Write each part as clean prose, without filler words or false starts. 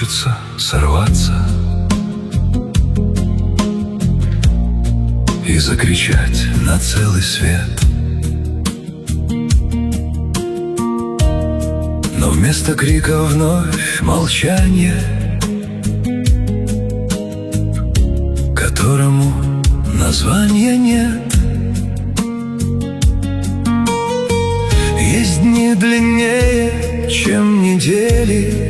хочется сорваться и закричать на целый свет. Но вместо крика вновь молчание, которому названия нет. Есть дни длиннее, чем недели,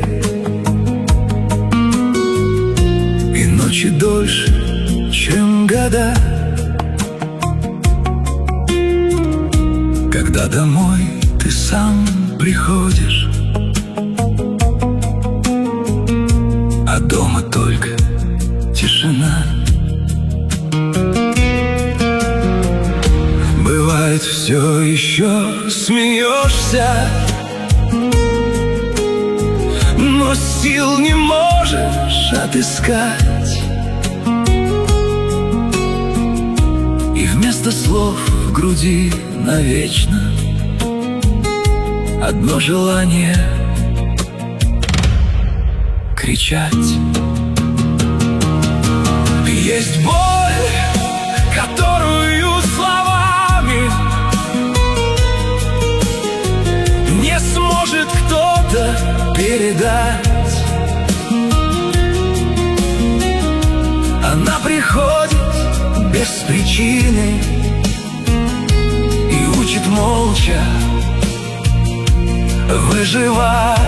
и ночи дольше, чем года. Когда домой ты сам приходишь, а дома только тишина. Бывает, все еще смеешься, но сил не можешь отыскать. И вместо слов в груди навечно одно желание — кричать. Есть боль, которую словами не сможет кто-то передать. Она приходит без причины и учит молча выживать.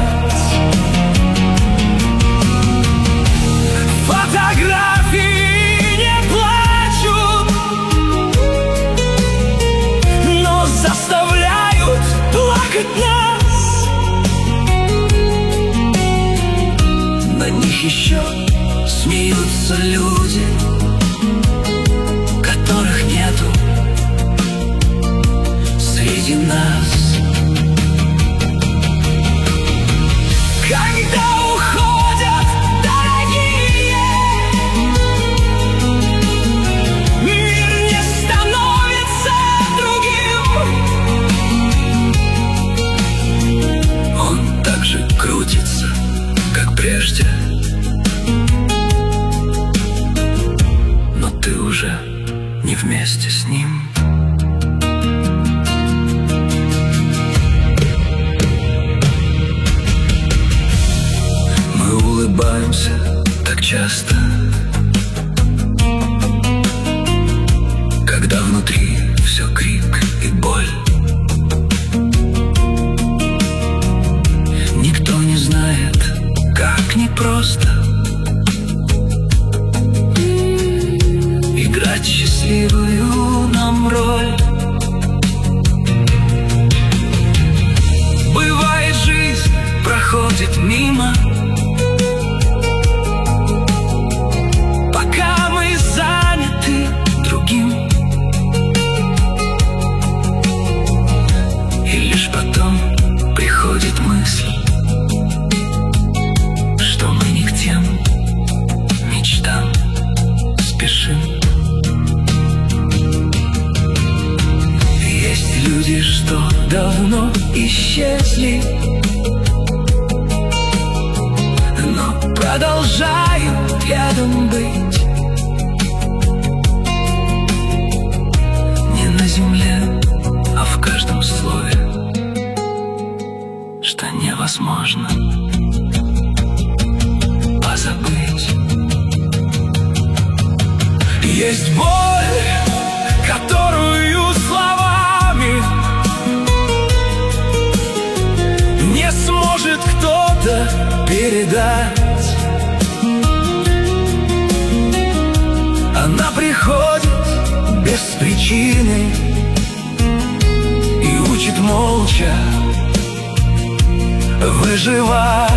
Фотографии не плачут, но заставляют плакать нас. На них еще смеются люди, которых нету среди нас. Когда уходят дорогие, мир не становится другим. Он так же крутится, как прежде, но ты уже не вместе с ним. Улыбаемся так часто, когда внутри все крик и боль. Никто не знает, как непросто играть счастливую нам роль. Бывает, жизнь проходит мимо, мысль, что мы не к тем мечтам спешим. Есть люди, что давно исчезли, но продолжают рядом быть. Не на земле, а в каждом слове, что невозможно позабыть. Есть боль, которую словами не сможет кто-то передать. Она приходит без причины и учит молча выживать.